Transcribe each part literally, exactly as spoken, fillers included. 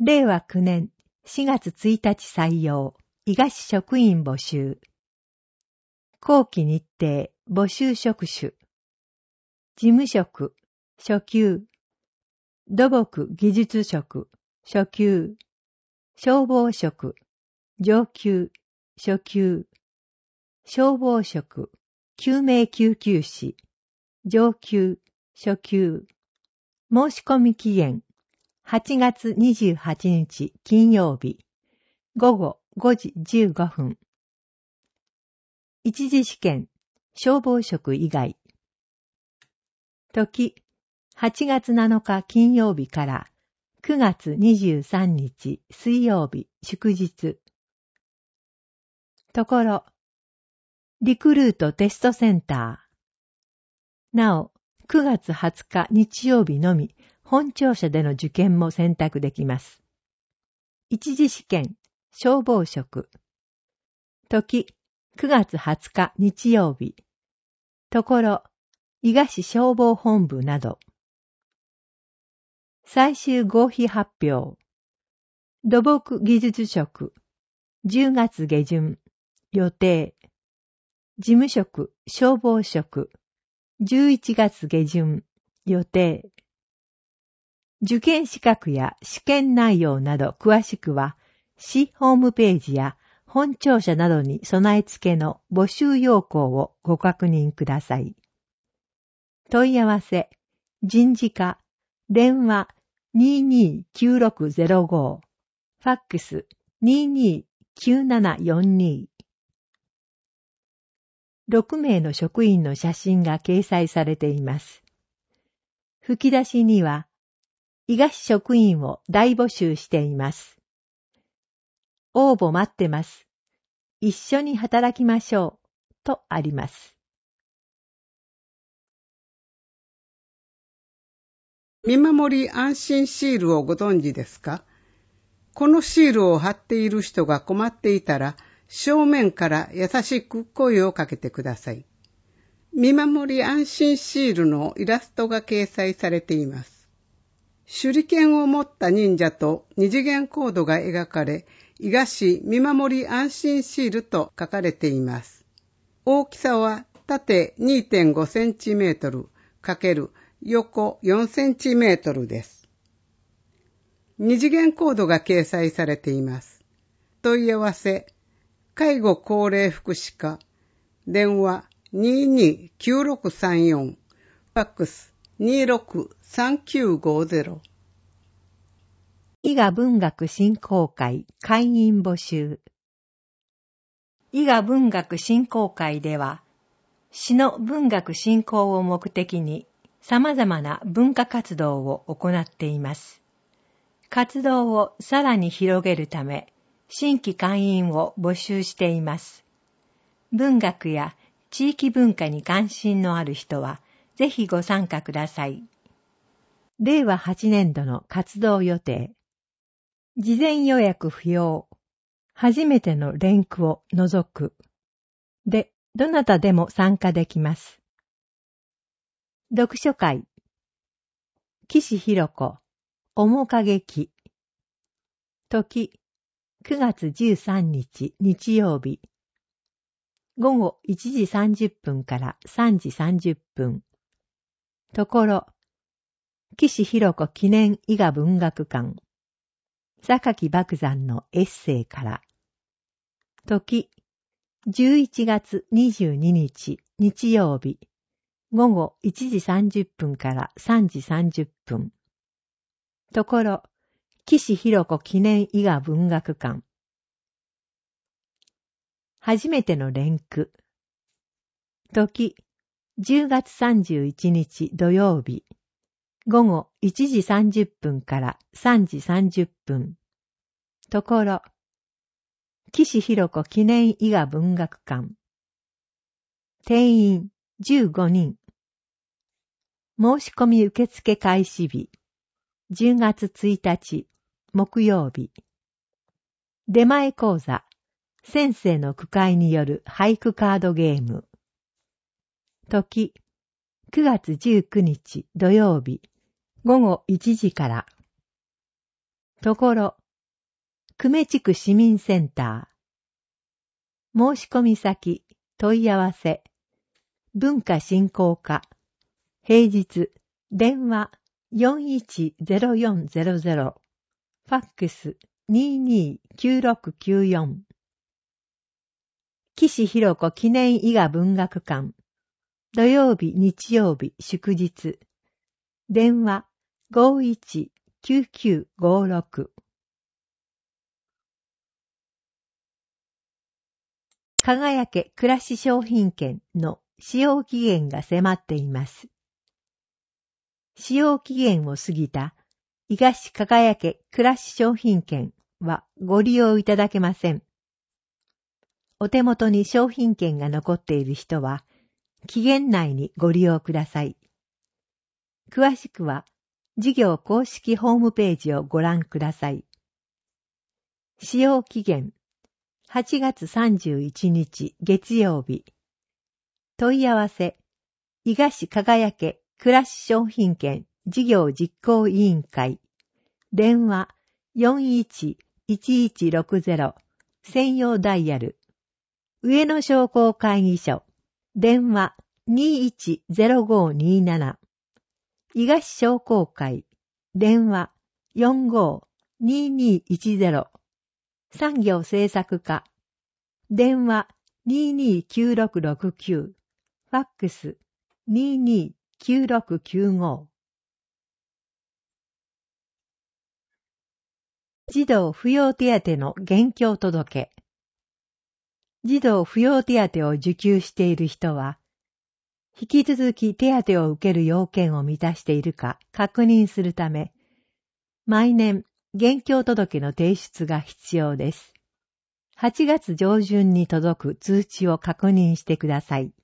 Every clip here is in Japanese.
れいわきゅうねんしがつついたち採用、伊賀市職員募集。後期日程、募集職種。事務職、初級。土木技術職、初級。消防職、上級、初級。消防職、救命救急士、上級、初級。申し込み期限、はちがつにじゅうはちにち金曜日、ごごごじじゅうごふん。一次試験、消防職以外。時、はちがつなのか金曜日からくがつにじゅうさんにち水曜日祝日。ところ、リクルートテストセンター。なお、くがつはつか日曜日のみ、本庁舎での受験も選択できます。一次試験、消防職。時、くがつはつか日曜日。ところ、伊賀市消防本部など。最終合否発表。土木技術職。じゅうがつげじゅん。予定。事務職、消防職。じゅういちがつげじゅん。予定。受験資格や試験内容など詳しくは、市ホームページや本庁舎などに備え付けの募集要項をご確認ください。問い合わせ、人事課、電話 にーにーきゅうろくゼロご、ファックス にーにーきゅうななよんに。ろくめいの職員の写真が掲載されています。吹き出しには、伊賀市職員を大募集しています。応募待ってます。一緒に働きましょう。とあります。 見守り安心シールをご存知ですか？このシールを貼っている人が困っていたら、正面から優しく声をかけてください。見守り安心シールのイラストが掲載されています。手裏剣を持った忍者と二次元コードが描かれ、伊賀市見守り安心シールと書かれています。大きさは縦 にてんごセンチメートル×横よんセンチメートルです。二次元コードが掲載されています。問い合わせ、介護高齢福祉課、電話 にーにーきゅうろくさんよん、ファックス にーろくさんきゅうごゼロ。 伊賀文学振興会会員募集。伊賀文学振興会では、市の文学振興を目的に様々な文化活動を行っています。活動をさらに広げるため、新規会員を募集しています。文学や地域文化に関心のある人は、ぜひご参加ください。れいわはちねんどの活動予定。事前予約不要。初めての連句を除く。で、どなたでも参加できます。読書会。岸弘子、面影記。時、くがつじゅうさんにち日曜日。ごごいちじさんじゅっぷんからさんじさんじゅっぷん。ところ、岸弘子記念伊賀文学館。榊莫山のエッセイから。時、じゅういちがつにじゅうににち日曜日。ごごいちじさんじゅっぷんからさんじさんじゅっぷん。ところ、岸弘子記念伊賀文学館。初めての連句。時、じゅうがつさんじゅういちにち土曜日。ごごいちじさんじゅっぷんからさんじさんじゅっぷん。ところ、岸弘子記念伊賀文学館。定員じゅうごにん。申し込み受付開始日。じゅうがつついたち木曜日。出前講座。先生の句会による俳句カードゲーム。時、くがつじゅうくにち土曜日。ごごいちじから。 ところ、久米地区市民センター。申し込み先、問い合わせ。文化振興課。平日、電話 よんいちゼロよんゼロゼロ。ファックス にーにーきゅうろくきゅうよん。岸弘子記念伊賀文学館。土曜日、日曜日、祝日。電話 ごーいちきゅうきゅうごーろく。輝け暮らし商品券の使用期限が迫っています。使用期限を過ぎた伊賀市輝け暮らし商品券はご利用いただけません。お手元に商品券が残っている人は、期限内にご利用ください。詳しくは、事業公式ホームページをご覧ください。使用期限、はちがつさんじゅういちにち月曜日。問い合わせ、伊賀市輝け暮らし商品券事業実行委員会。電話 よんいちいちいちろくゼロ 専用ダイヤル。上野商工会議所。電話 にーいちゼロごーにーなな。伊賀市商工会。電話 よんごーにーにーいちゼロ。産業政策課。電話 にーにーきゅうろくろくきゅう。ファックス にーにーきゅうろくきゅうご。児童扶養手当の現況届。児童扶養手当を受給している人は、引き続き手当を受ける要件を満たしているか確認するため、毎年現況届の提出が必要です。はちがつ上旬に届く通知を確認してください。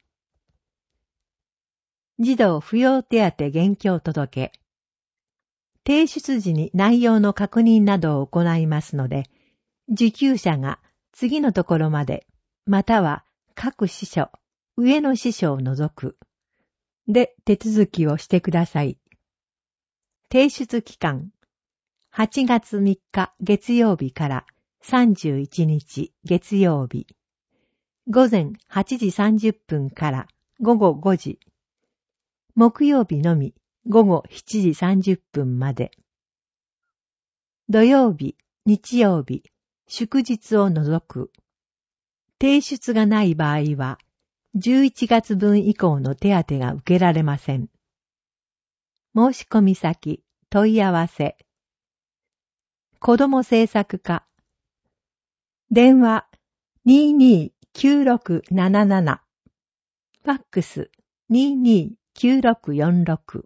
児童扶養手当現況届。提出時に内容の確認などを行いますので、受給者が次のところまで、または各支所、上の支所を除く、で手続きをしてください。提出期間、はちがつみっか月曜日からさんじゅういちにち月曜日。午前はちじさんじゅっぷんからごごごじ。木曜日のみごごしちじさんじゅっぷんまで。土曜日、日曜日、祝日を除く。提出がない場合は、じゅういちがつぶん以降の手当が受けられません。申し込み先、問い合わせ。子ども政策課。電話 にーにーきゅうろくなななな。ファックス にーにーきゅうろくよんろく。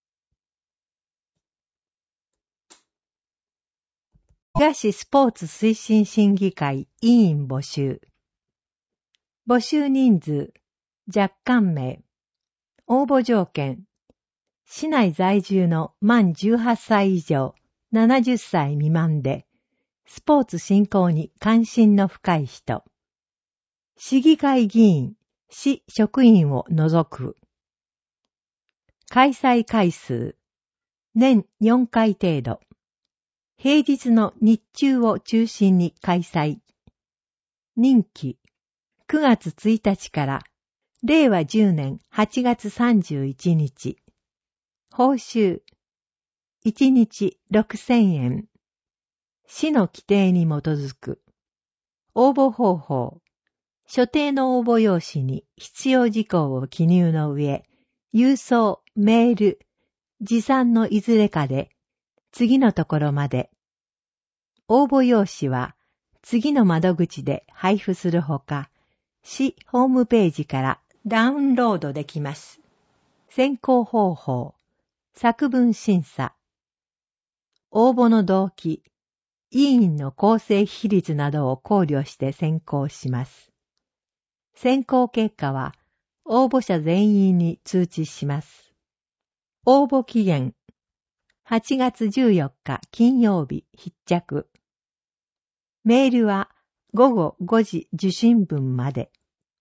伊賀市スポーツ推進審議会委員募集。募集人数、若干名。応募条件。市内在住の満じゅうはっさい以上、ななじゅっさい未満で、スポーツ振興に関心の深い人。市議会議員、市職員を除く。開催回数。年よんかい程度。平日の日中を中心に開催。任期。くがつついたちかられいわじゅうねんはちがつさんじゅういちにち。報酬。いちにちろくせんえん。市の規定に基づく。応募方法。所定の応募用紙に必要事項を記入の上、郵送、メール、持参のいずれかで、次のところまで。応募用紙は、次の窓口で配布するほか、市ホームページからダウンロードできます。選考方法、作文審査。応募の動機、委員の構成比率などを考慮して選考します。選考結果は、応募者全員に通知します。応募期限、はちがつじゅうよっか金曜日必着。メールはごごごじ受信分まで。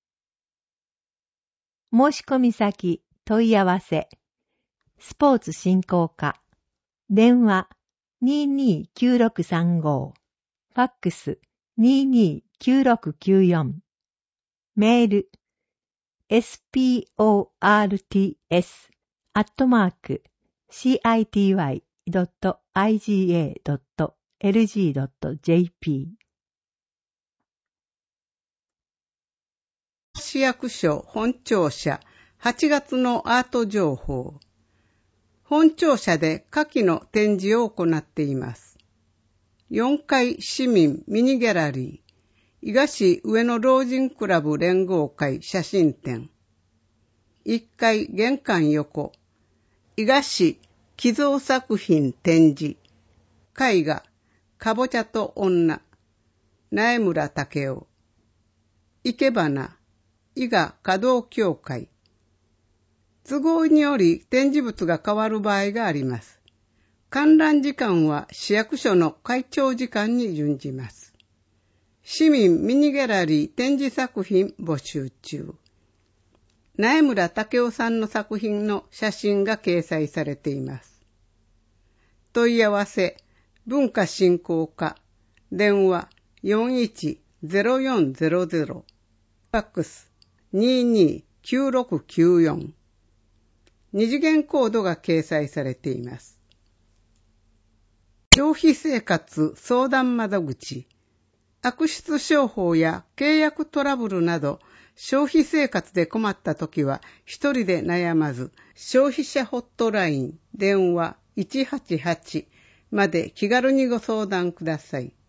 申し込み先、問い合わせ。スポーツ振興課。電話にーにーきゅうろくさんご、ファックス にーにーきゅうろくきゅうよん、メール エスピーオーアールティーエス アットマーク シーアイティーワイ ドット アイジーエー ドット エルジー ドット ジェーピー。市役所本庁舎はちがつのアート情報。本庁舎で下記の展示を行っています。よんかい市民ミニギャラリー、伊賀市上野老人クラブ連合会写真展。いっかい玄関横、伊賀市寄贈作品展示。絵画、かぼちゃと女、苗村武雄。生け花、伊賀華道協会。都合により展示物が変わる場合があります。観覧時間は市役所の会長時間に準じます。市民ミニギャラリー展示作品募集中。苗村武雄さんの作品の写真が掲載されています。問い合わせ、文化振興課、電話 よんいちゼロよんゼロゼロ、ファックス にーにーきゅうろくきゅうよん、二次元コードが掲載されています。消費生活相談窓口、悪質商法や契約トラブルなど、消費生活で困ったときは一人で悩まず、消費者ホットライン電話いちはちはちまで気軽にご相談ください。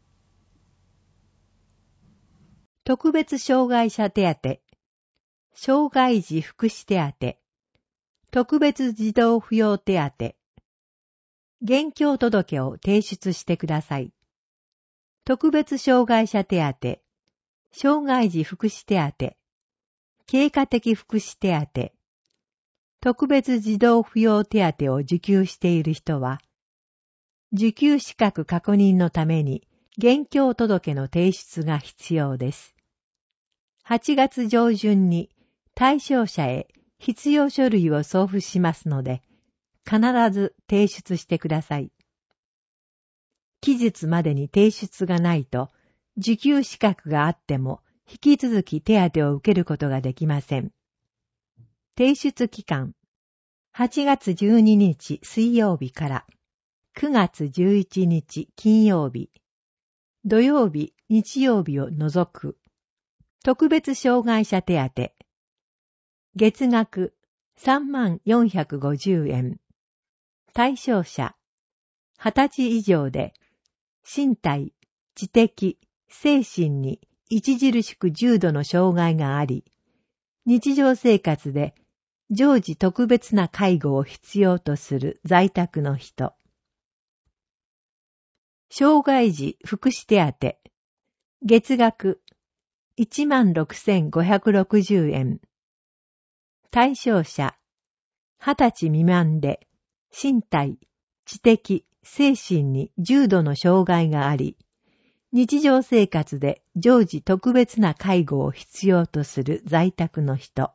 特別障害者手当、障害児福祉手当、特別児童扶養手当、現況届を提出してください。特別障害者手当、障害児福祉手当、経過的福祉手当、特別児童扶養手当を受給している人は、受給資格確認のために現況届の提出が必要です。はちがつ上旬に対象者へ必要書類を送付しますので、必ず提出してください。期日までに提出がないと、受給資格があっても引き続き手当を受けることができません。提出期間、はちがつじゅうににち水曜日からくがつじゅういちにち金曜日、土曜日、日曜日を除く、特別障害者手当、月額さんまんよんひゃくごじゅうえん、対象者、はたち以上で、身体、知的、精神に著しく重度の障害があり、日常生活で常時特別な介護を必要とする在宅の人。障害児福祉手当、月額いちまんろくせんごひゃくろくじゅうえん。対象者、はたち未満で、身体、知的、精神に重度の障害があり、日常生活で常時特別な介護を必要とする在宅の人。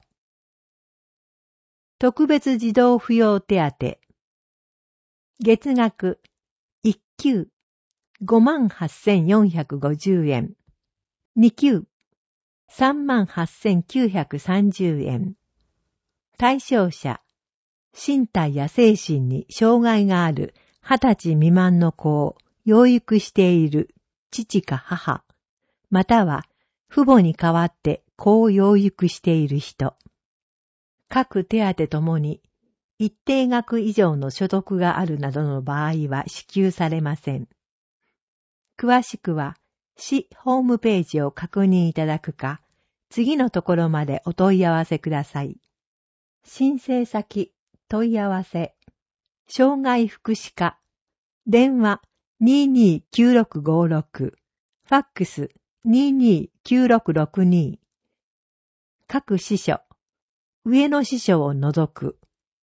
特別児童扶養手当、月額いっきゅうごまんはっせんよんひゃくごじゅうえん、にきゅうさんまんはっせんきゅうひゃくさんじゅうえん。対象者、身体や精神に障害があるはたち未満の子を養育している父か母、または父母に代わって子を養育している人。各手当ともに一定額以上の所得があるなどの場合は支給されません。詳しくは市ホームページを確認いただくか、次のところまでお問い合わせください。申請先、問い合わせ、障害福祉課、電話 にーにーきゅうろくごろく、ファックス にーにーきゅうろくろくに、各支所、上の支所を除く。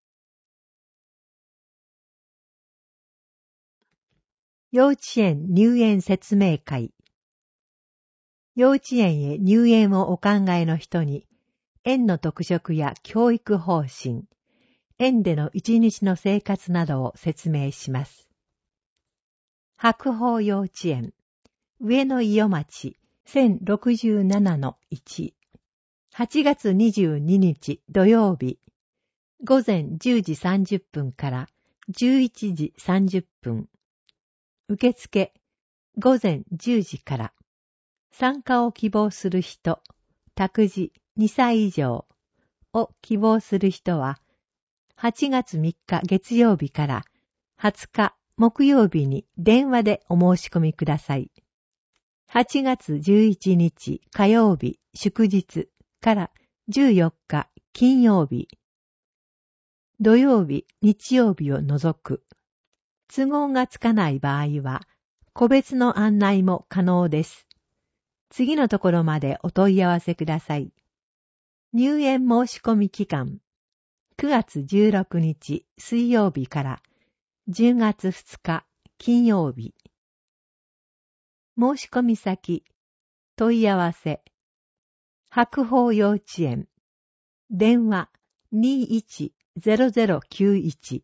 幼稚園入園説明会。幼稚園へ入園をお考えの人に、園の特色や教育方針、園での一日の生活などを説明します。 白鳳幼稚園、上野伊予町 せんろくじゅうななのいち、はちがつにじゅうににち土曜日、午前じゅうじさんじゅっぷんからじゅういちじさんじゅっぷん。受付、午前じゅうじから。参加を希望する人、託児にさい以上を希望する人は、はちがつみっか月曜日からはつか木曜日に電話でお申し込みください。はちがつじゅういちにち火曜日祝日からじゅうよっか金曜日、土曜日、日曜日を除く。都合がつかない場合は、個別の案内も可能です。次のところまでお問い合わせください。入園申し込み期間、くがつじゅうろくにち水曜日からじゅうがつふつか金曜日。申し込み先、問い合わせ、白鳳幼稚園、電話にいちゼロゼロきゅういち。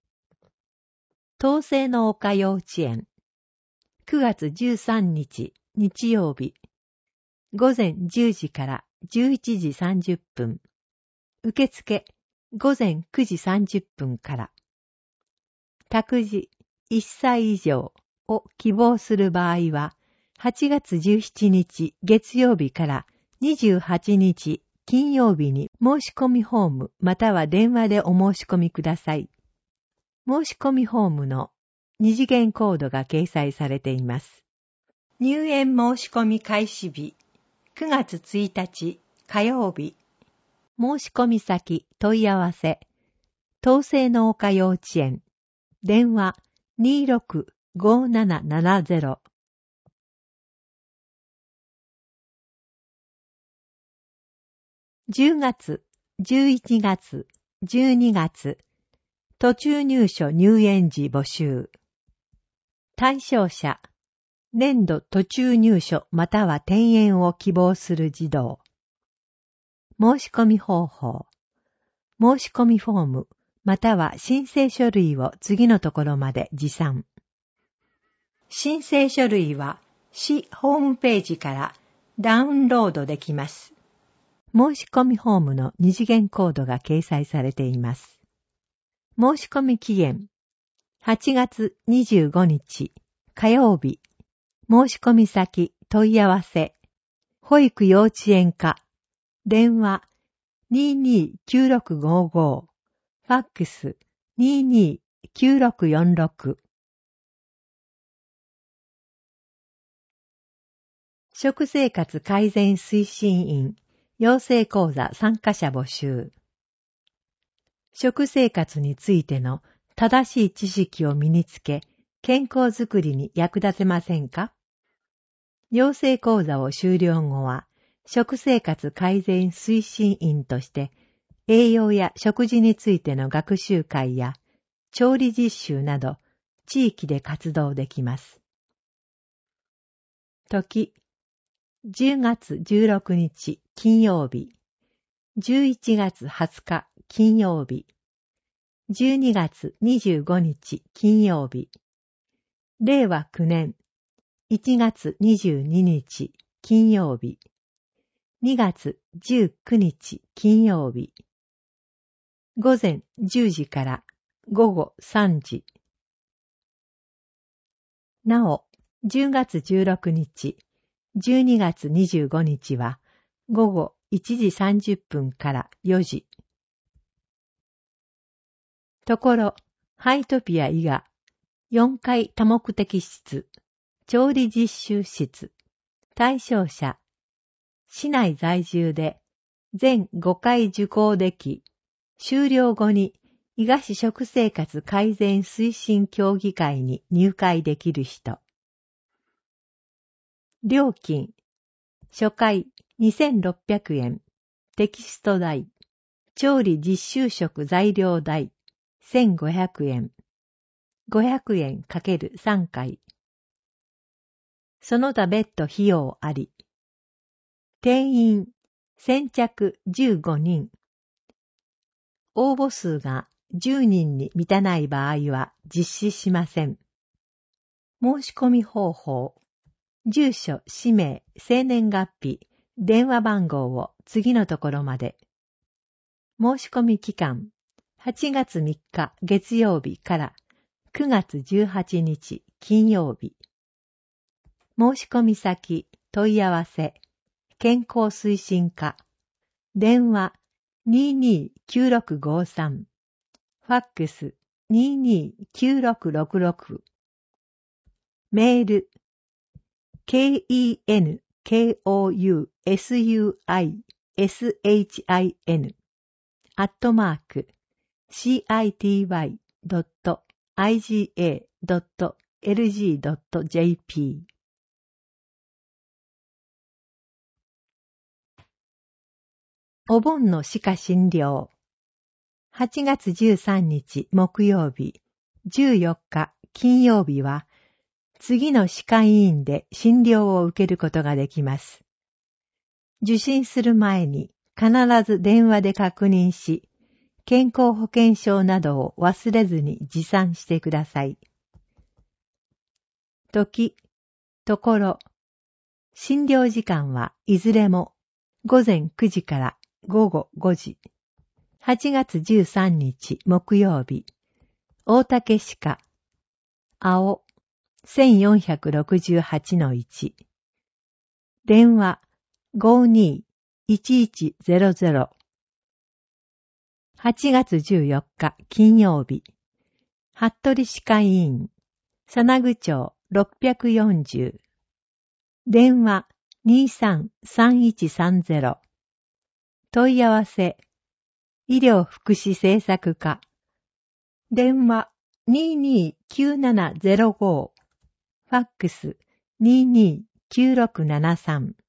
東西の丘幼稚園、くがつじゅうさんにち日曜日、午前じゅうじからじゅういちじさんじゅっぷん。受付、午前くじさんじゅっぷんから。託児いっさい以上を希望する場合は、はちがつじゅうしちにち月曜日からにじゅうはちにち金曜日に申し込みフォームまたは電話でお申し込みください。申し込みフォームの二次元コードが掲載されています。入園申し込み開始日、くがつついたち火曜日。申し込み先問い合わせ、東西の丘幼稚園、電話にーろくごーななななゼロ。じゅうがつ、じゅういちがつ、じゅうにがつ、途中入所入園時募集。対象者、年度途中入所または転園を希望する児童。申し込み方法。申し込みフォームまたは申請書類を次のところまで持参。申請書類は市ホームページからダウンロードできます。申し込みフォームの二次元コードが掲載されています。申し込み期限、はちがつにじゅうごにち火曜日。申し込み先問い合わせ、保育幼稚園課、電話にーにーきゅうろくごーごー、ファックスにーにーきゅうろくよんろく。食生活改善推進員養成講座参加者募集。食生活についての正しい知識を身につけ、健康づくりに役立てませんか？養成講座を修了後は、食生活改善推進員として、栄養や食事についての学習会や、調理実習など、地域で活動できます。時、じゅうがつじゅうろくにち金曜日、じゅういちがつはつか金曜日、じゅうにがつにじゅうごにち金曜日、れいわきゅうねんいちがつにじゅうににち金曜日、にがつじゅうくにち金曜日、午前じゅうじからごごさんじ。なお、じゅうがつじゅうろくにち、じゅうにがつにじゅうごにちはごごいちじさんじゅっぷんからよじ。ところ、ハイトピア伊賀よんかい多目的室、調理実習室、対象者、市内在住で全ごかい受講でき、修了後に伊賀市食生活改善推進協議会に入会できる人。料金、初回にせんろっぴゃくえん、テキスト代、調理実習食材料代せんごひゃくえん、ごひゃくえん ×さん 回。その他別途費用あり。定員、先着じゅうごにん。応募数がじゅうにんに満たない場合は実施しません。 申し込み方法。住所、氏名、生年月日、電話番号を次のところまで。申し込み期間。はちがつみっか月曜日からくがつじゅうはちにち金曜日。申し込み先、問い合わせ、健康推進課。電話 にーにーきゅうろくごさん。ファックス にーにーきゅうろくろくろく。メール ケーイーエヌケーオーユーエスユーアイエスエイチアイエヌ アットマーク シーアイティーワイドットアイジーエードットエルジードットジェーピー。お盆の歯科診療。はちがつじゅうさんにち木曜日、じゅうよっか金曜日は、次の歯科医院で診療を受けることができます。受診する前に必ず電話で確認し、健康保険証などを忘れずに持参してください。時、ところ、診療時間はいずれもごぜんくじからごごごじ。はちがつじゅうさんにち木曜日、大竹歯科、青 せんよんひゃくろくじゅうはちのいち。電話 ごーにーいちいちゼロゼロ。はちがつじゅうよっか金曜日、服部歯科医院、佐那具町ろっぴゃくよんじゅう。電話 にーさんさんいちさんゼロ。問い合わせ、医療福祉政策課。電話 にーにーきゅうななゼロご。ファックス にーにーきゅうろくななさん。